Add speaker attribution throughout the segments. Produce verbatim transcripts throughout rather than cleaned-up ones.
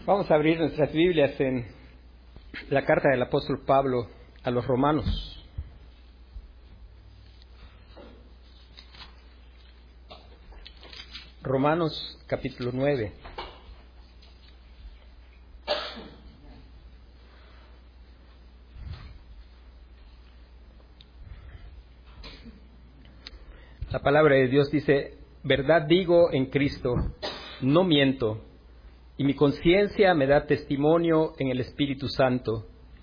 Speaker 1: Vamos a abrir nuestras Biblias en la carta del apóstol Pablo a los romanos. Romanos capítulo nueve. La palabra de Dios dice: verdad digo en Cristo, no miento, y mi conciencia me da testimonio en el Espíritu Santo,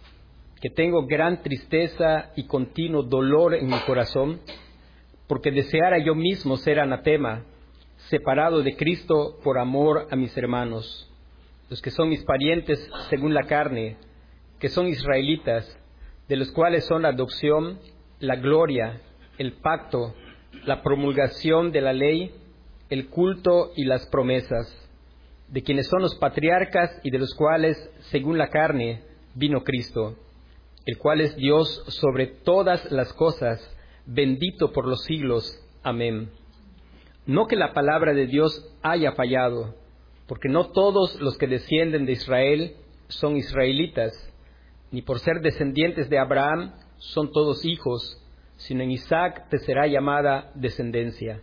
Speaker 1: que tengo gran tristeza y continuo dolor en mi corazón, porque deseara yo mismo ser anatema, separado de Cristo por amor a mis hermanos, los que son mis parientes según la carne, que son israelitas, de los cuales son la adopción, la gloria, el pacto, la promulgación de la ley, el culto y las promesas, de quienes son los patriarcas y de los cuales, según la carne, vino Cristo, el cual es Dios sobre todas las cosas, bendito por los siglos. Amén. No que la palabra de Dios haya fallado, porque no todos los que descienden de Israel son israelitas, ni por ser descendientes de Abraham son todos hijos, sino en Isaac te será llamada descendencia.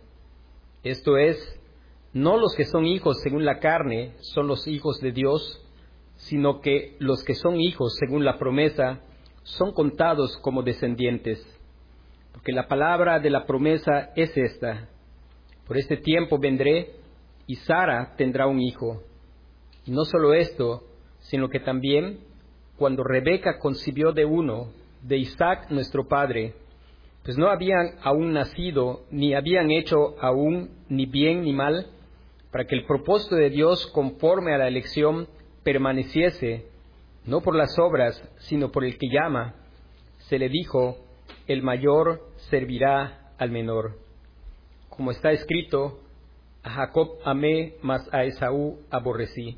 Speaker 1: Esto es, no los que son hijos según la carne son los hijos de Dios, sino que los que son hijos según la promesa son contados como descendientes. Porque la palabra de la promesa es esta: por este tiempo vendré, y Sara tendrá un hijo. Y no solo esto, sino que también, cuando Rebeca concibió de uno, de Isaac nuestro padre, pues no habían aún nacido, ni habían hecho aún ni bien ni mal, para que el propósito de Dios conforme a la elección permaneciese, no por las obras, sino por el que llama, se le dijo: el mayor servirá al menor. Como está escrito: a Jacob amé, mas a Esaú aborrecí.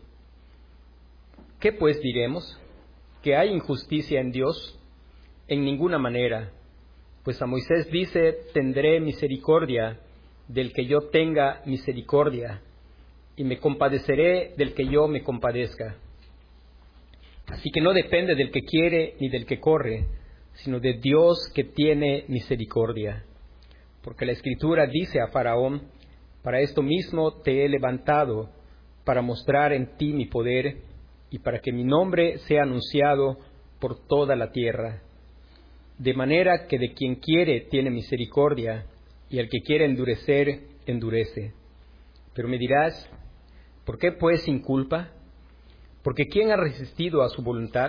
Speaker 1: ¿Qué pues diremos? ¿Que hay injusticia en Dios? En ninguna manera. Pues a Moisés dice: tendré misericordia del que yo tenga misericordia, y me compadeceré del que yo me compadezca. Así que no depende del que quiere ni del que corre, sino de Dios que tiene misericordia. Porque la Escritura dice a Faraón: para esto mismo te he levantado, para mostrar en ti mi poder, y para que mi nombre sea anunciado por toda la tierra. De manera que de quien quiere tiene misericordia, y al que quiere endurecer, endurece. Pero me dirás: ¿por qué pues sin culpa? Porque ¿quién ha resistido a su voluntad?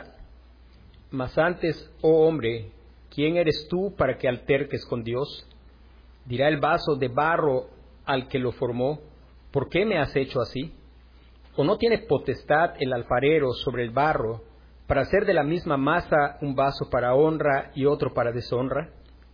Speaker 1: Mas antes, oh hombre, ¿quién eres tú para que alterques con Dios? Dirá el vaso de barro al que lo formó: ¿por qué me has hecho así? ¿O no tiene potestad el alfarero sobre el barro, para hacer de la misma masa un vaso para honra y otro para deshonra?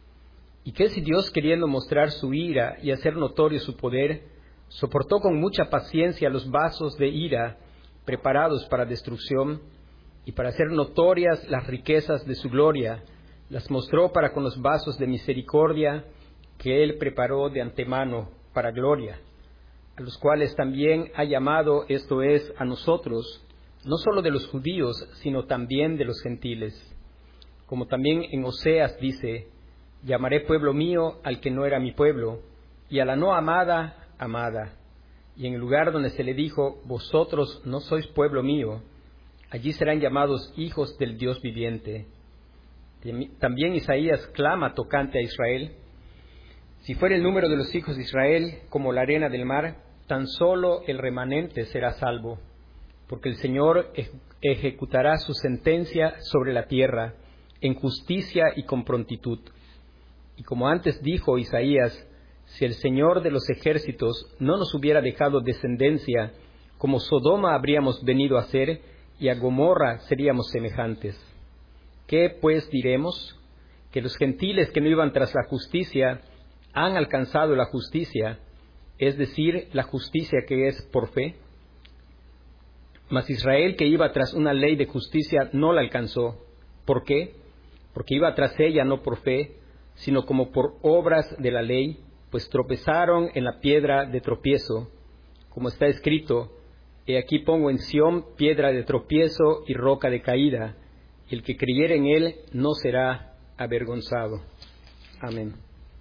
Speaker 1: ¿Y qué si Dios, queriendo mostrar su ira y hacer notorio su poder, soportó con mucha paciencia los vasos de ira preparados para destrucción, y para hacer notorias las riquezas de su gloria, las mostró para con los vasos de misericordia que Él preparó de antemano para gloria, a los cuales también ha llamado, esto es, a nosotros, no solo de los judíos, sino también de los gentiles? Como también en Oseas dice: llamaré pueblo mío al que no era mi pueblo, y a la no amada, amada. Y en el lugar donde se le dijo: vosotros no sois pueblo mío, allí serán llamados hijos del Dios viviente. También Isaías clama tocante a Israel: si fuera el número de los hijos de Israel como la arena del mar, tan solo el remanente será salvo. Porque el Señor ejecutará su sentencia sobre la tierra, en justicia y con prontitud. Y como antes dijo Isaías: si el Señor de los ejércitos no nos hubiera dejado descendencia, como Sodoma habríamos venido a ser, y a Gomorra seríamos semejantes. ¿Qué pues diremos? ¿Que los gentiles que no iban tras la justicia han alcanzado la justicia, es decir, la justicia que es por fe? Mas Israel, que iba tras una ley de justicia, no la alcanzó. ¿Por qué? Porque iba tras ella no por fe, sino como por obras de la ley, pues tropezaron en la piedra de tropiezo, como está escrito: He aquí pongo en Sión piedra de tropiezo y roca de caída, y el que creyere en él no será avergonzado. Amén.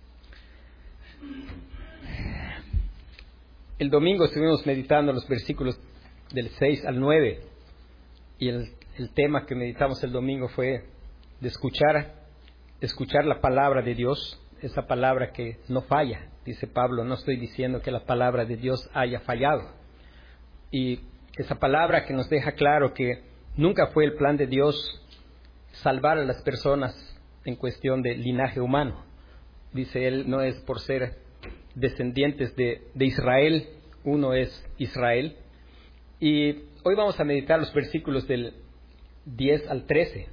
Speaker 1: El domingo estuvimos meditando los versículos del seis al nueve, y el, el tema que meditamos el domingo fue de escuchar, escuchar la palabra de Dios, esa palabra que no falla. Dice Pablo, no estoy diciendo que la palabra de Dios haya fallado. Y esa palabra que nos deja claro que nunca fue el plan de Dios salvar a las personas en cuestión de linaje humano. Dice él, no es por ser descendientes de, de Israel, uno es Israel. Y hoy vamos a meditar los versículos del diez al trece.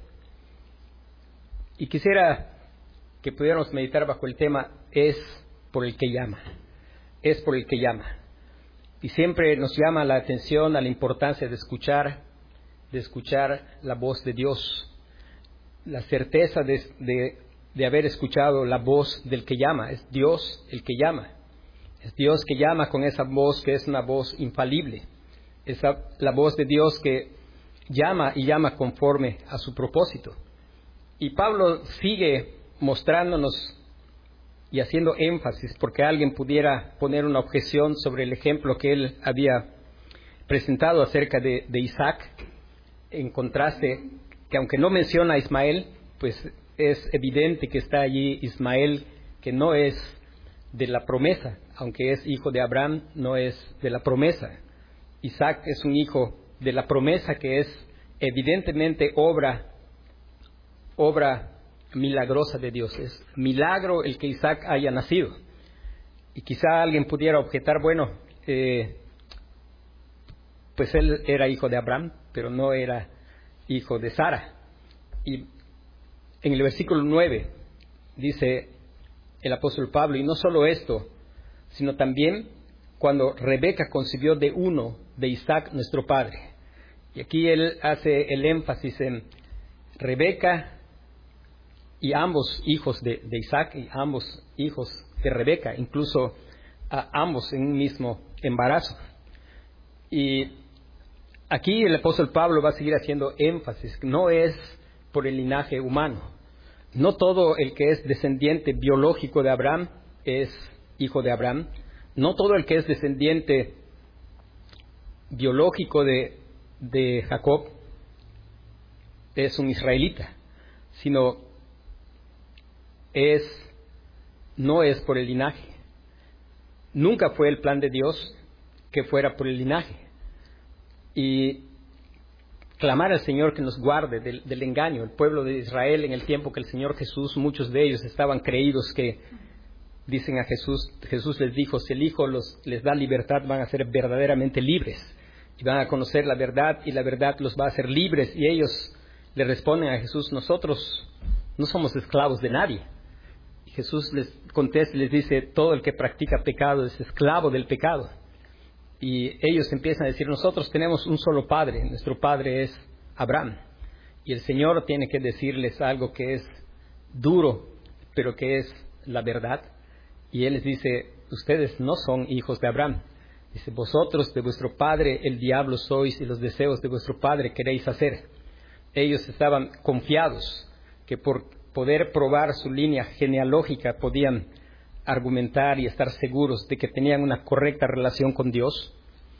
Speaker 1: Y quisiera que pudiéramos meditar bajo el tema, es por el que llama, es por el que llama. Y siempre nos llama la atención a la importancia de escuchar, de escuchar la voz de Dios, la certeza de, de, de haber escuchado la voz del que llama. Es Dios el que llama, es Dios que llama con esa voz que es una voz infalible, es la voz de Dios que llama y llama conforme a su propósito. Y Pablo sigue mostrándonos y haciendo énfasis, porque alguien pudiera poner una objeción sobre el ejemplo que él había presentado acerca de, de Isaac, en contraste, que aunque no menciona a Ismael, pues es evidente que está allí Ismael, que no es de la promesa, aunque es hijo de Abraham, no es de la promesa. Isaac es un hijo de la promesa que es evidentemente obra, obra milagrosa de Dios. Es milagro el que Isaac haya nacido. Y quizá alguien pudiera objetar, bueno, eh, pues él era hijo de Abraham, pero no era hijo de Sara. Y en el versículo nueve dice el apóstol Pablo, y no solo esto, sino también cuando Rebeca concibió de uno de Isaac nuestro padre. Y aquí él hace el énfasis en Rebeca y ambos hijos de, de Isaac y ambos hijos de Rebeca, incluso a ambos en un mismo embarazo. Y aquí el apóstol Pablo va a seguir haciendo énfasis, no es por el linaje humano. No todo el que es descendiente biológico de Abraham es hijo de Abraham. No todo el que es descendiente biológico de, de Jacob es un israelita, sino es, no es por el linaje. Nunca fue el plan de Dios que fuera por el linaje. Y clamar al Señor que nos guarde del, del engaño. El pueblo de Israel, en el tiempo que el Señor Jesús, muchos de ellos estaban creídos que dicen a Jesús, Jesús les dijo, si el Hijo los, les da libertad, van a ser verdaderamente libres. Y van a conocer la verdad, y la verdad los va a hacer libres. Y ellos le responden a Jesús, nosotros no somos esclavos de nadie. Y Jesús les contesta y les dice, todo el que practica pecado es esclavo del pecado. Y ellos empiezan a decir, nosotros tenemos un solo Padre, nuestro Padre es Abraham. Y el Señor tiene que decirles algo que es duro, pero que es la verdad. Y Él les dice, ustedes no son hijos de Abraham. Dice, vosotros de vuestro padre el diablo sois y los deseos de vuestro padre queréis hacer. Ellos estaban confiados que por poder probar su línea genealógica podían argumentar y estar seguros de que tenían una correcta relación con Dios.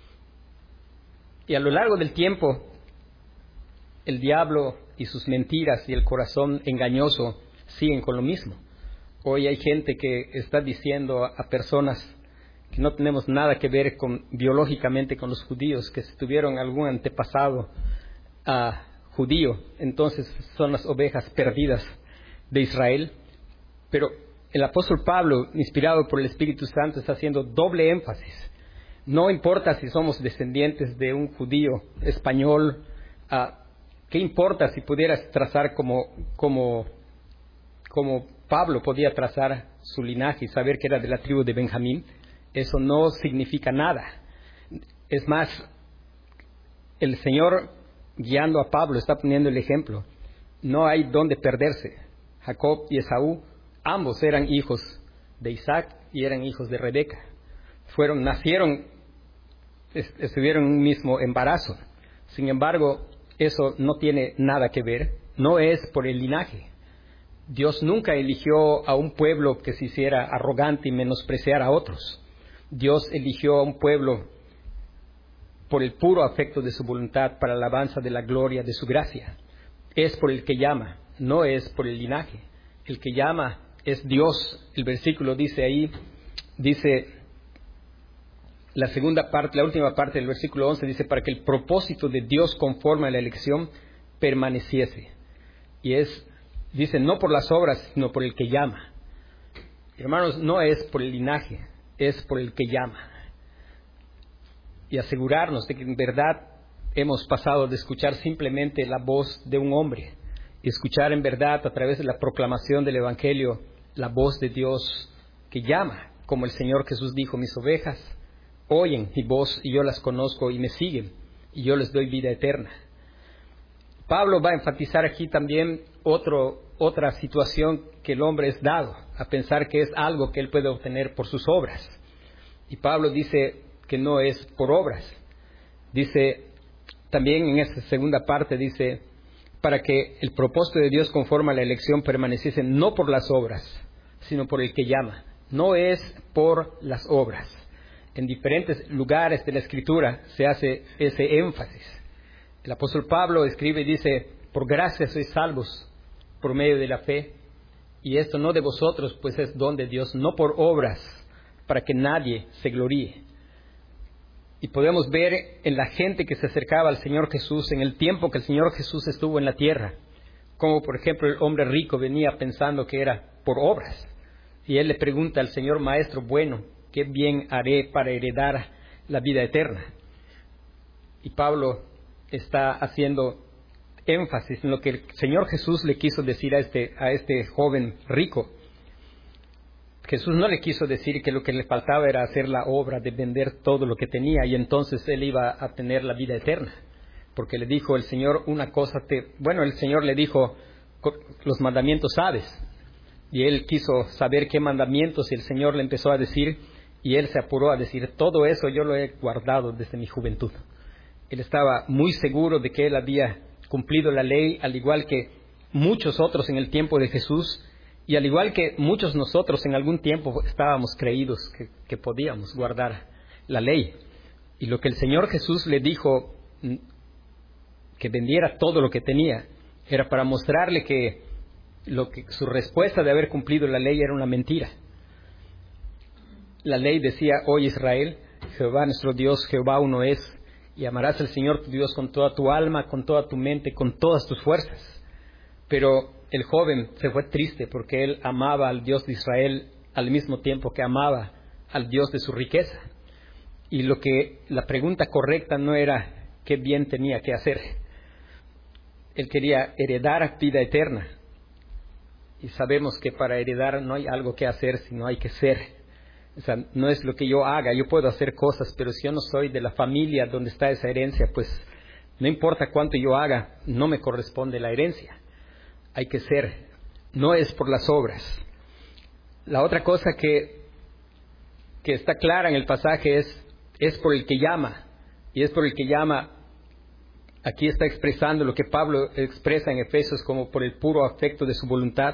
Speaker 1: Y a lo largo del tiempo, el diablo y sus mentiras y el corazón engañoso siguen con lo mismo. Hoy hay gente que está diciendo a, a personas que no tenemos nada que ver con, biológicamente con los judíos, que si tuvieron algún antepasado uh, judío, entonces son las ovejas perdidas de Israel. Pero el apóstol Pablo, inspirado por el Espíritu Santo, está haciendo doble énfasis. No importa si somos descendientes de un judío español, uh, ¿qué importa si pudieras trazar como, como, como Pablo podía trazar su linaje y saber que era de la tribu de Benjamín? Eso no significa nada. Es más, el Señor, guiando a Pablo, está poniendo el ejemplo. No hay dónde perderse. Jacob y Esaú, ambos eran hijos de Isaac y eran hijos de Rebeca. Fueron, nacieron estuvieron en un mismo embarazo. Sin embargo, eso no tiene nada que ver, no es por el linaje. Dios nunca eligió a un pueblo que se hiciera arrogante y menospreciara a otros. Dios eligió a un pueblo por el puro afecto de su voluntad para la alabanza de la gloria de su gracia. Es por el que llama, no es por el linaje. El que llama es Dios. El versículo dice ahí, dice la segunda parte, la última parte del versículo once, dice, para que el propósito de Dios conforme a la elección permaneciese. Y es, dice, no por las obras, sino por el que llama. Hermanos, no es por el linaje, es por el que llama. Y asegurarnos de que en verdad hemos pasado de escuchar simplemente la voz de un hombre y escuchar en verdad a través de la proclamación del Evangelio la voz de Dios que llama, como el Señor Jesús dijo, mis ovejas oyen mi voz y yo las conozco y me siguen y yo les doy vida eterna. Pablo va a enfatizar aquí también otro, otra situación que el hombre es dado a pensar que es algo que él puede obtener por sus obras. Y Pablo dice que no es por obras. Dice, también en esa segunda parte dice, para que el propósito de Dios conforme a la elección permaneciese no por las obras, sino por el que llama. No es por las obras. En diferentes lugares de la Escritura se hace ese énfasis. El apóstol Pablo escribe y dice, por gracia sois salvos por medio de la fe, y esto no de vosotros, pues es don de Dios, no por obras, para que nadie se gloríe. Y podemos ver en la gente que se acercaba al Señor Jesús, en el tiempo que el Señor Jesús estuvo en la tierra, como por ejemplo el hombre rico venía pensando que era por obras. Y él le pregunta al Señor, Maestro, bueno, ¿qué bien haré para heredar la vida eterna? Y Pablo está haciendo énfasis en lo que el Señor Jesús le quiso decir a este, a este joven rico. Jesús no le quiso decir que lo que le faltaba era hacer la obra de vender todo lo que tenía y entonces él iba a tener la vida eterna. Porque le dijo el Señor una cosa, te, bueno, el Señor le dijo, los mandamientos sabes. Y él quiso saber qué mandamientos y el Señor le empezó a decir y él se apuró a decir, todo eso yo lo he guardado desde mi juventud. Él estaba muy seguro de que él había cumplido la ley, al igual que muchos otros en el tiempo de Jesús. Y al igual que muchos nosotros en algún tiempo estábamos creídos que, que podíamos guardar la ley. Y lo que el Señor Jesús le dijo, que vendiera todo lo que tenía, era para mostrarle que, lo que su respuesta de haber cumplido la ley era una mentira. La ley decía, oye Israel, Jehová nuestro Dios, Jehová uno es, y amarás al Señor tu Dios con toda tu alma, con toda tu mente, con todas tus fuerzas. Pero el joven se fue triste porque él amaba al Dios de Israel al mismo tiempo que amaba al Dios de su riqueza. Y lo que la pregunta correcta no era qué bien tenía que hacer. Él quería heredar vida eterna. Y sabemos que para heredar no hay algo que hacer, sino hay que ser. O sea, no es lo que yo haga, yo puedo hacer cosas, pero si yo no soy de la familia donde está esa herencia, pues no importa cuánto yo haga, no me corresponde la herencia. Hay que ser, no es por las obras. La otra cosa que, que está clara en el pasaje es, es por el que llama, y es por el que llama, aquí está expresando lo que Pablo expresa en Efesios como por el puro afecto de su voluntad,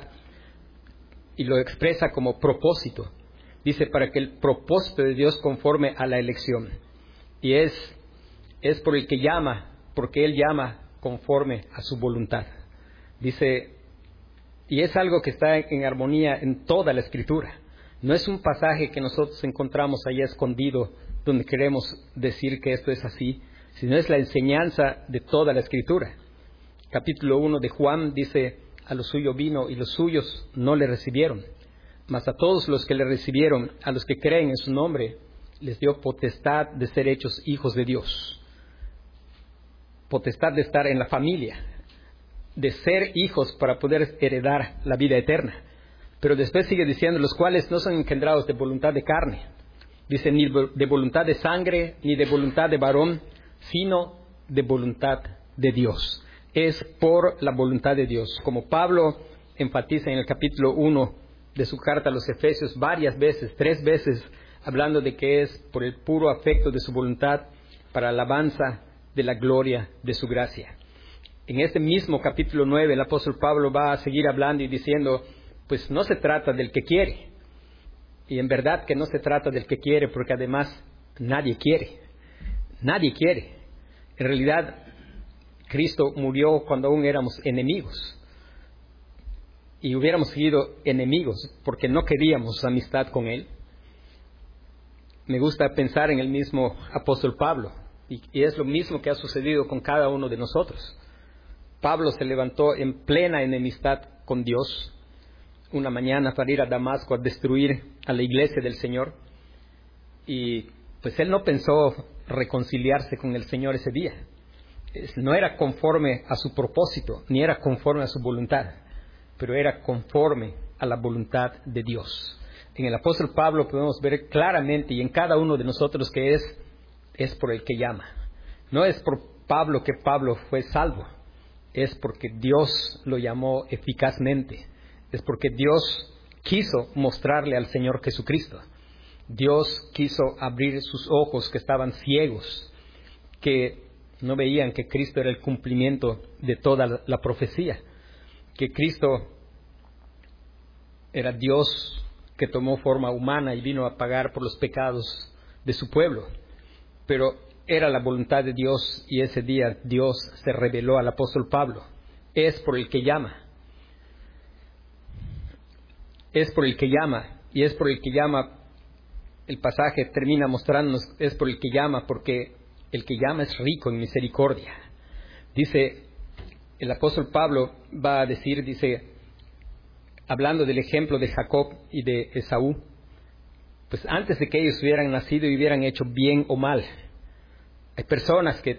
Speaker 1: y lo expresa como propósito. Dice, para que el propósito de Dios conforme a la elección, y es, es por el que llama, porque Él llama conforme a su voluntad. Dice, y es algo que está en armonía en toda la Escritura. No es un pasaje que nosotros encontramos allá escondido donde queremos decir que esto es así, sino es la enseñanza de toda la Escritura. Capítulo uno de Juan dice, a lo suyo vino y los suyos no le recibieron, mas a todos los que le recibieron, a los que creen en su nombre, les dio potestad de ser hechos hijos de Dios. Potestad de estar en la familia, de ser hijos para poder heredar la vida eterna. Pero después sigue diciendo, los cuales no son engendrados de voluntad de carne. Dice, ni de voluntad de sangre, ni de voluntad de varón, sino de voluntad de Dios. Es por la voluntad de Dios. Como Pablo enfatiza en el capítulo uno de su carta a los Efesios varias veces, tres veces, hablando de que es por el puro afecto de su voluntad, para alabanza de la gloria de su gracia. En este mismo capítulo nueve, el apóstol Pablo va a seguir hablando y diciendo, pues no se trata del que quiere. Y en verdad que no se trata del que quiere, porque además nadie quiere. Nadie quiere. En realidad, Cristo murió cuando aún éramos enemigos. Y hubiéramos sido enemigos porque no queríamos amistad con Él. Me gusta pensar en el mismo apóstol Pablo. Y, y es lo mismo que ha sucedido con cada uno de nosotros. Pablo se levantó en plena enemistad con Dios una mañana para ir a Damasco a destruir a la iglesia del Señor. Y pues él no pensó reconciliarse con el Señor ese día. No era conforme a su propósito, ni era conforme a su voluntad, pero era conforme a la voluntad de Dios. En el apóstol Pablo podemos ver claramente, y en cada uno de nosotros, que es, es por el que llama. No es por Pablo que Pablo fue salvo, es porque Dios lo llamó eficazmente, es porque Dios quiso mostrarle al Señor Jesucristo. Dios quiso abrir sus ojos que estaban ciegos, que no veían que Cristo era el cumplimiento de toda la profecía, que Cristo era Dios que tomó forma humana y vino a pagar por los pecados de su pueblo. Pero era la voluntad de Dios, y ese día Dios se reveló al apóstol Pablo. Es por el que llama. Es por el que llama. Y es por el que llama. El pasaje termina mostrándonos, es por el que llama, porque el que llama es rico en misericordia. Dice, el apóstol Pablo va a decir, dice, hablando del ejemplo de Jacob y de Esaú, pues antes de que ellos hubieran nacido y hubieran hecho bien o mal, hay personas que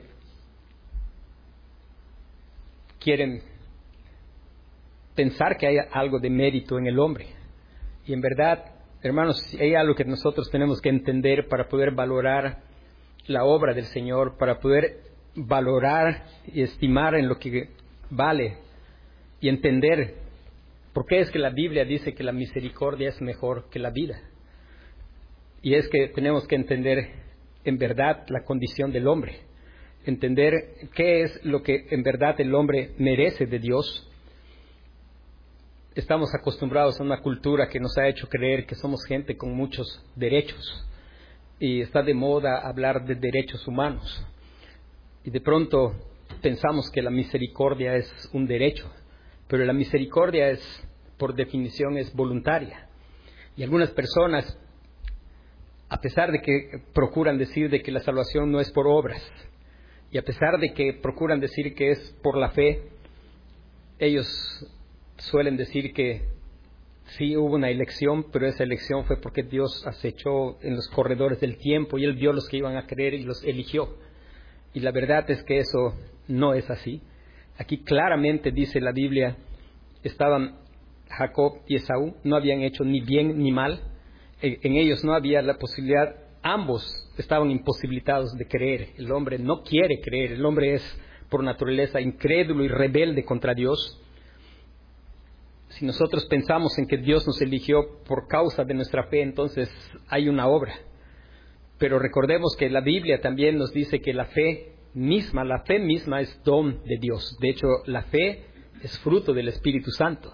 Speaker 1: quieren pensar que hay algo de mérito en el hombre. Y en verdad, hermanos, hay algo que nosotros tenemos que entender para poder valorar la obra del Señor, para poder valorar y estimar en lo que vale y entender por qué es que la Biblia dice que la misericordia es mejor que la vida. Y es que tenemos que entender en verdad la condición del hombre, entender qué es lo que en verdad el hombre merece de Dios. Estamos acostumbrados a una cultura que nos ha hecho creer que somos gente con muchos derechos, y está de moda hablar de derechos humanos, y de pronto pensamos que la misericordia es un derecho, pero la misericordia es, por definición, es voluntaria. Y algunas personas, a pesar de que procuran decir de que la salvación no es por obras, y a pesar de que procuran decir que es por la fe, ellos suelen decir que sí hubo una elección, pero esa elección fue porque Dios acechó en los corredores del tiempo y Él vio los que iban a creer y los eligió. Y la verdad es que eso no es así. Aquí claramente dice la Biblia, estaban Jacob y Esaú, no habían hecho ni bien ni mal. En ellos no había la posibilidad, ambos estaban imposibilitados de creer. El hombre no quiere creer, el hombre es por naturaleza incrédulo y rebelde contra Dios. Si nosotros pensamos en que Dios nos eligió por causa de nuestra fe, entonces hay una obra. Pero recordemos que la Biblia también nos dice que la fe misma, la fe misma es don de Dios. De hecho, la fe es fruto del Espíritu Santo.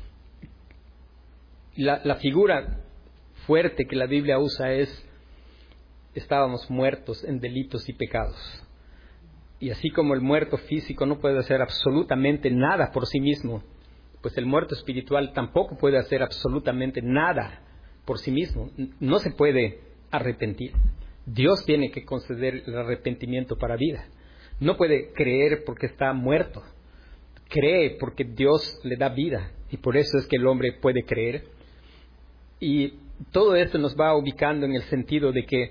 Speaker 1: La, la figura fuerte que la Biblia usa es, estábamos muertos en delitos y pecados. Y así como el muerto físico no puede hacer absolutamente nada por sí mismo, pues el muerto espiritual tampoco puede hacer absolutamente nada por sí mismo. No se puede arrepentir. Dios tiene que conceder el arrepentimiento para vida. No puede creer porque está muerto. Cree porque Dios le da vida, y por eso es que el hombre puede creer. Y todo esto nos va ubicando en el sentido de que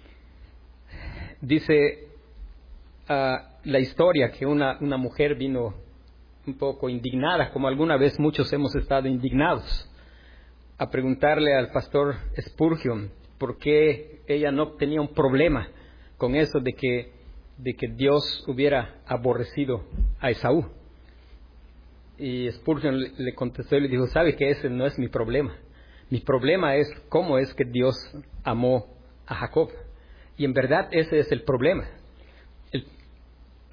Speaker 1: dice uh, la historia que una, una mujer vino un poco indignada, como alguna vez muchos hemos estado indignados, a preguntarle al pastor Spurgeon por qué ella no tenía un problema con eso de que, de que Dios hubiera aborrecido a Esaú. Y Spurgeon le, le contestó y le dijo, sabe que ese no es mi problema. Mi problema es cómo es que Dios amó a Jacob. Y en verdad ese es el problema.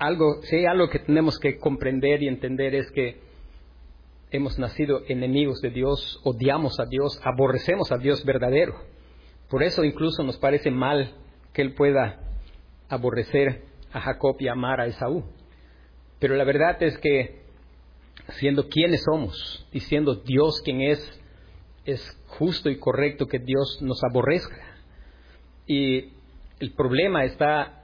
Speaker 1: algo, si hay algo que tenemos que comprender y entender es que hemos nacido enemigos de Dios, odiamos a Dios, aborrecemos a Dios verdadero. Por eso incluso nos parece mal que Él pueda aborrecer a Jacob y amar a Esaú. Pero la verdad es que siendo quienes somos y siendo Dios quien es, es justo y correcto que Dios nos aborrezca. Y el problema está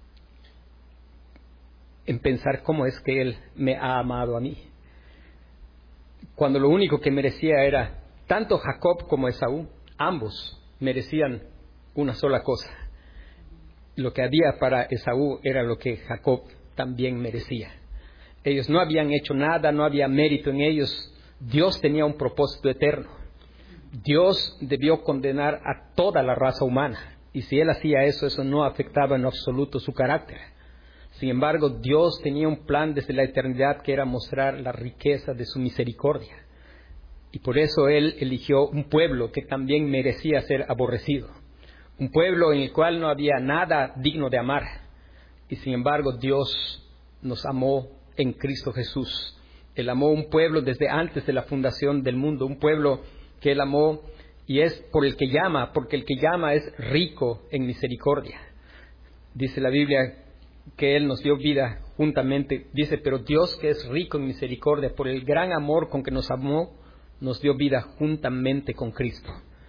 Speaker 1: en pensar cómo es que Él me ha amado a mí, cuando lo único que merecía era, tanto Jacob como Esaú, ambos merecían una sola cosa. Lo que había para Esaú era lo que Jacob también merecía. Ellos no habían hecho nada, no había mérito en ellos. Dios tenía un propósito eterno. Dios debió condenar a toda la raza humana. Y si Él hacía eso, eso no afectaba en absoluto su carácter. Sin embargo, Dios tenía un plan desde la eternidad que era mostrar la riqueza de su misericordia. Y por eso Él eligió un pueblo que también merecía ser aborrecido. Un pueblo en el cual no había nada digno de amar. Y sin embargo, Dios nos amó en Cristo Jesús. Él amó un pueblo desde antes de la fundación del mundo. Un pueblo que Él amó y es por el que llama, porque el que llama es rico en misericordia. Dice la Biblia que Él nos dio vida juntamente. Dice, pero Dios que es rico en misericordia, por el gran amor con que nos amó, nos dio vida juntamente con Cristo.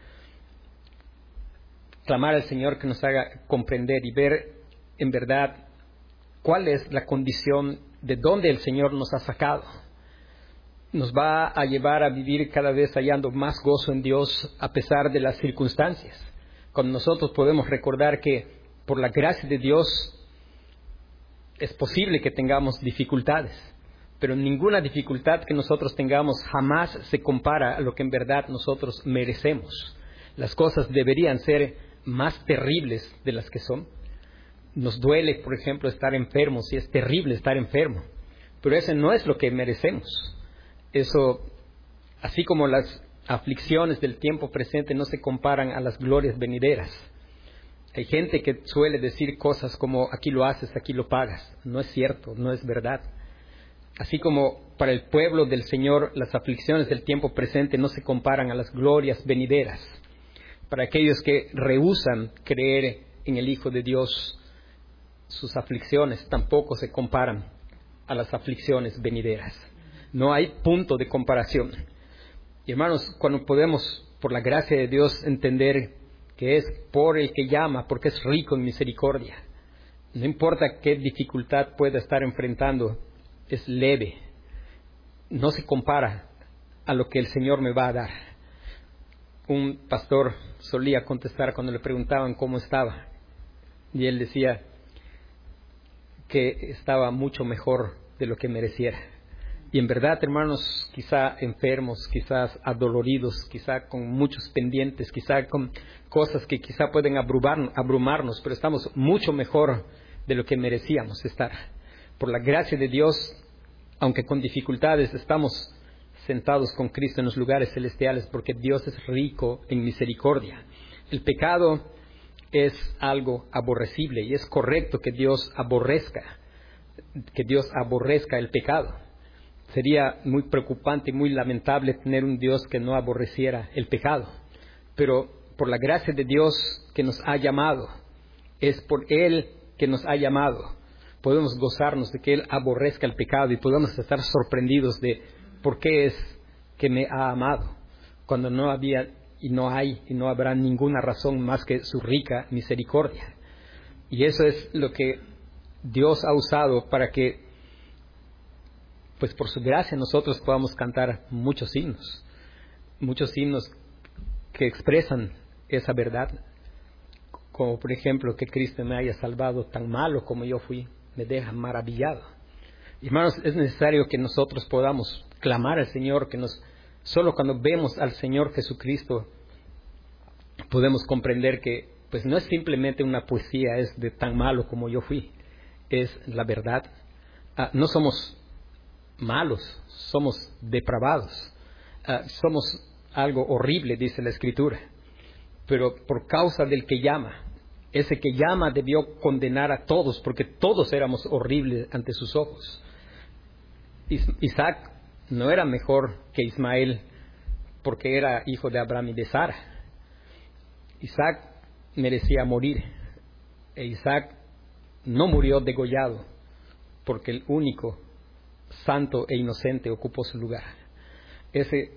Speaker 1: Clamar al Señor que nos haga comprender y ver en verdad cuál es la condición de dónde el Señor nos ha sacado. Nos va a llevar a vivir cada vez hallando más gozo en Dios a pesar de las circunstancias. Cuando nosotros podemos recordar que por la gracia de Dios es posible que tengamos dificultades, pero ninguna dificultad que nosotros tengamos jamás se compara a lo que en verdad nosotros merecemos. Las cosas deberían ser más terribles de las que son. Nos duele, por ejemplo, estar enfermos, y es terrible estar enfermo, pero eso no es lo que merecemos. Eso, así como las aflicciones del tiempo presente no se comparan a las glorias venideras. Hay gente que suele decir cosas como, aquí lo haces, aquí lo pagas. No es cierto, no es verdad. Así como para el pueblo del Señor las aflicciones del tiempo presente no se comparan a las glorias venideras. Para aquellos que rehúsan creer en el Hijo de Dios, sus aflicciones tampoco se comparan a las aflicciones venideras. No hay punto de comparación. Y hermanos, cuando podemos, por la gracia de Dios, entender que es por el que llama, porque es rico en misericordia. No importa qué dificultad pueda estar enfrentando, es leve. No se compara a lo que el Señor me va a dar. Un pastor solía contestar cuando le preguntaban cómo estaba. Y él decía que estaba mucho mejor de lo que mereciera. Y en verdad, hermanos, quizá enfermos, quizás adoloridos, quizá con muchos pendientes, quizá con cosas que quizá pueden abrumar, abrumarnos, pero estamos mucho mejor de lo que merecíamos estar. Por la gracia de Dios, aunque con dificultades, estamos sentados con Cristo en los lugares celestiales, porque Dios es rico en misericordia. El pecado es algo aborrecible y es correcto que Dios aborrezca, que Dios aborrezca el pecado. Sería muy preocupante y muy lamentable tener un Dios que no aborreciera el pecado. Pero por la gracia de Dios que nos ha llamado, es por Él que nos ha llamado, podemos gozarnos de que Él aborrezca el pecado y podemos estar sorprendidos de por qué es que me ha amado, cuando no había y no hay y no habrá ninguna razón más que su rica misericordia. Y eso es lo que Dios ha usado para que, pues por su gracia, nosotros podamos cantar muchos himnos, muchos himnos que expresan esa verdad, como por ejemplo que Cristo me haya salvado tan malo como yo fui, me deja maravillado. Hermanos, es necesario que nosotros podamos clamar al Señor, que nos solo cuando vemos al Señor Jesucristo podemos comprender que pues no es simplemente una poesía, es de tan malo como yo fui, es la verdad. Ah, no somos malos, somos depravados, uh, somos algo horrible, dice la Escritura, pero por causa del que llama, Ese que llama debió condenar a todos, porque todos éramos horribles ante sus ojos. Isaac no era mejor que Ismael porque era hijo de Abraham y de Sara. Isaac merecía morir. E Isaac no murió degollado porque el único santo e inocente ocupó su lugar. Ese,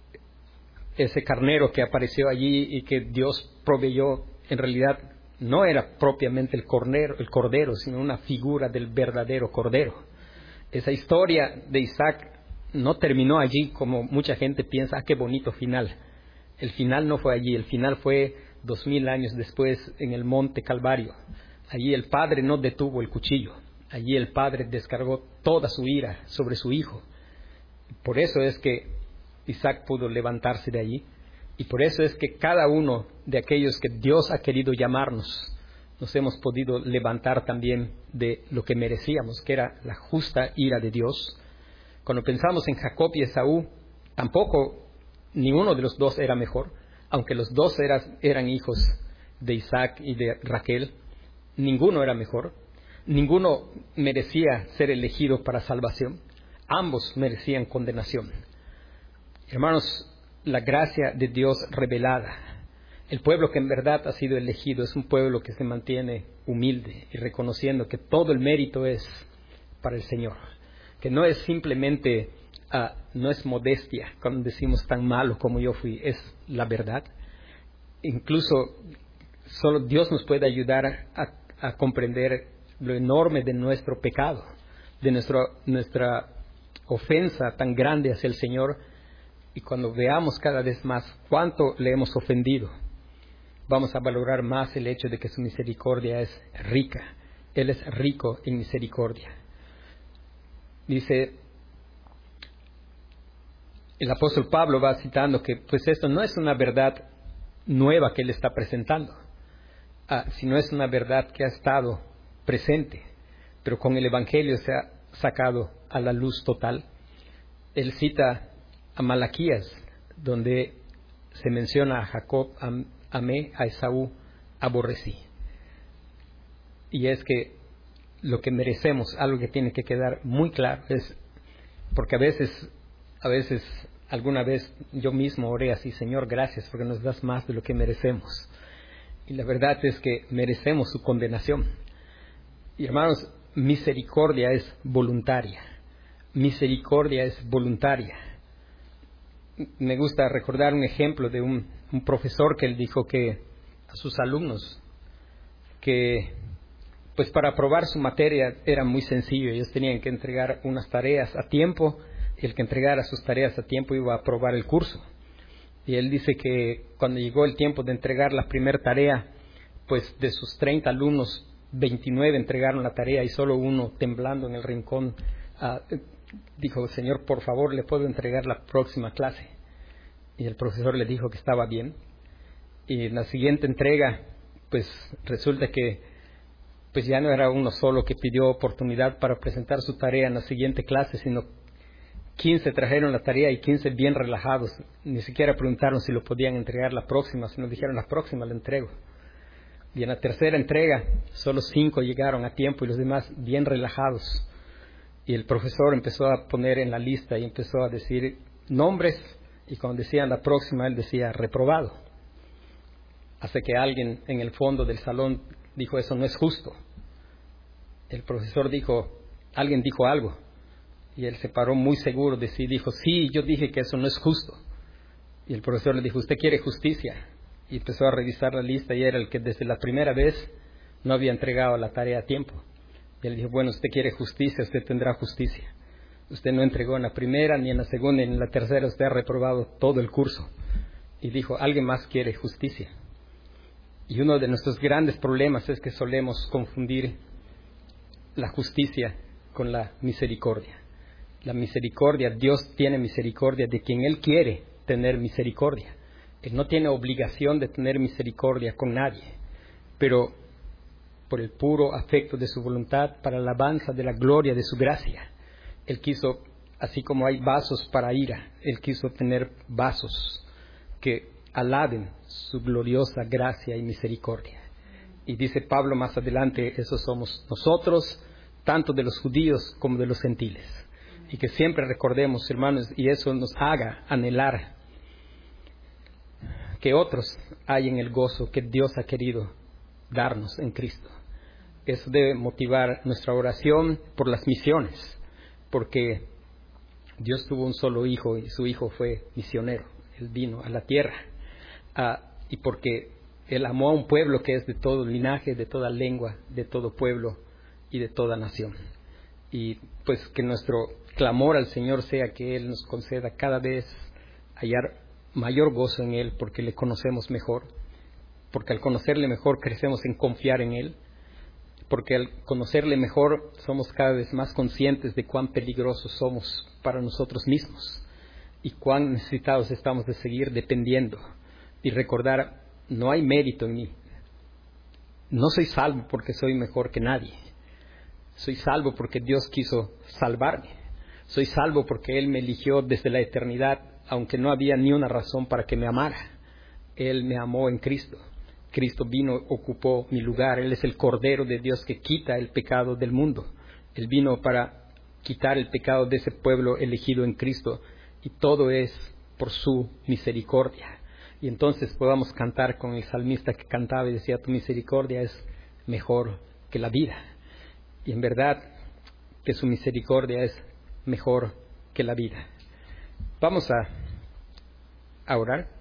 Speaker 1: ese carnero que apareció allí y que Dios proveyó, en realidad no era propiamente el cordero, el cordero, sino una figura del verdadero cordero. Esa historia de Isaac no terminó allí como mucha gente piensa, ah, qué bonito final. El final no fue allí, el final fue dos mil años después en el monte Calvario. Allí el padre no detuvo el cuchillo, allí el padre descargó toda su ira sobre su hijo. Por eso es que Isaac pudo levantarse de allí, y por eso es que cada uno de aquellos que Dios ha querido llamarnos, nos hemos podido levantar también de lo que merecíamos, que era la justa ira de Dios. Cuando pensamos en Jacob y Esaú, tampoco ninguno de los dos era mejor, aunque los dos eran, eran hijos de Isaac y de Raquel, ninguno era mejor, ninguno merecía ser elegido para salvación, ambos merecían condenación. Hermanos, la gracia de Dios revelada, el pueblo que en verdad ha sido elegido es un pueblo que se mantiene humilde y reconociendo que todo el mérito es para el Señor, que no es simplemente, uh, no es modestia cuando decimos tan malo como yo fui, es la verdad. Incluso solo Dios nos puede ayudar a, a comprender lo enorme de nuestro pecado, de nuestro, nuestra ofensa tan grande hacia el Señor, y cuando veamos cada vez más cuánto le hemos ofendido, vamos a valorar más el hecho de que su misericordia es rica. Él es rico en misericordia. Dice, el apóstol Pablo va citando que pues esto no es una verdad nueva que él está presentando, ah, sino es una verdad que ha estado presente, pero con el Evangelio se ha sacado a la luz total. Él cita a Malaquías, donde se menciona a Jacob, amé, a Esaú aborrecí. Y es que lo que merecemos, algo que tiene que quedar muy claro, es porque a veces, a veces, alguna vez yo mismo oré así, Señor, gracias porque nos das más de lo que merecemos. Y la verdad es que merecemos su condenación. Y hermanos, misericordia es voluntaria. Misericordia es voluntaria. Me gusta recordar un ejemplo de un, un profesor que él dijo que a sus alumnos que pues para aprobar su materia era muy sencillo, ellos tenían que entregar unas tareas a tiempo, y el que entregara sus tareas a tiempo iba a aprobar el curso. Y él dice que cuando llegó el tiempo de entregar la primera tarea, pues de sus treinta alumnos, veintinueve entregaron la tarea y solo uno, temblando en el rincón, uh, dijo, Señor, por favor, ¿le puedo entregar la próxima clase? Y el profesor le dijo que estaba bien. Y en la siguiente entrega, pues resulta que pues ya no era uno solo que pidió oportunidad para presentar su tarea en la siguiente clase, sino quince trajeron la tarea y quince bien relajados. Ni siquiera preguntaron si lo podían entregar la próxima, sino dijeron, la próxima la entrego. Y en la tercera entrega, solo cinco llegaron a tiempo y los demás bien relajados. Y el profesor empezó a poner en la lista y empezó a decir nombres, y cuando decían la próxima, él decía reprobado. Hasta que alguien en el fondo del salón dijo, eso no es justo. El profesor dijo, alguien dijo algo. Y él se paró muy seguro de sí, dijo, sí, yo dije que eso no es justo. Y el profesor le dijo, ¿usted quiere justicia? Y empezó a revisar la lista y era el que desde la primera vez no había entregado la tarea a tiempo. Y él dijo, bueno, usted quiere justicia, usted tendrá justicia. Usted no entregó en la primera, ni en la segunda, ni en la tercera, usted ha reprobado todo el curso. Y dijo, alguien más quiere justicia. Y uno de nuestros grandes problemas es que solemos confundir la justicia con la misericordia. La misericordia, Dios tiene misericordia de quien Él quiere tener misericordia. Él no tiene obligación de tener misericordia con nadie, pero por el puro afecto de su voluntad, para la alabanza de la gloria de su gracia, Él quiso, así como hay vasos para ira, Él quiso tener vasos que alaben su gloriosa gracia y misericordia. Y dice Pablo más adelante, esos somos nosotros, tanto de los judíos como de los gentiles. Y que siempre recordemos, hermanos, y eso nos haga anhelar que otros hay en el gozo que Dios ha querido darnos en Cristo. Eso debe motivar nuestra oración por las misiones, porque Dios tuvo un solo hijo y su hijo fue misionero. Él vino a la tierra uh, y porque Él amó a un pueblo que es de todo linaje, de toda lengua, de todo pueblo y de toda nación. Y pues que nuestro clamor al Señor sea que Él nos conceda cada vez hallar mayor gozo en Él, porque le conocemos mejor, porque al conocerle mejor crecemos en confiar en Él, porque al conocerle mejor somos cada vez más conscientes de cuán peligrosos somos para nosotros mismos y cuán necesitados estamos de seguir dependiendo y recordar, no hay mérito en mí, no soy salvo porque soy mejor que nadie, soy salvo porque Dios quiso salvarme, soy salvo porque Él me eligió desde la eternidad, aunque no había ni una razón para que me amara. Él me amó en Cristo. Cristo vino, ocupó mi lugar. Él es el Cordero de Dios que quita el pecado del mundo. Él vino para quitar el pecado de ese pueblo elegido en Cristo. Y todo es por su misericordia. Y entonces podamos cantar con el salmista que cantaba y decía, tu misericordia es mejor que la vida. Y en verdad que su misericordia es mejor que la vida. Vamos a, a orar.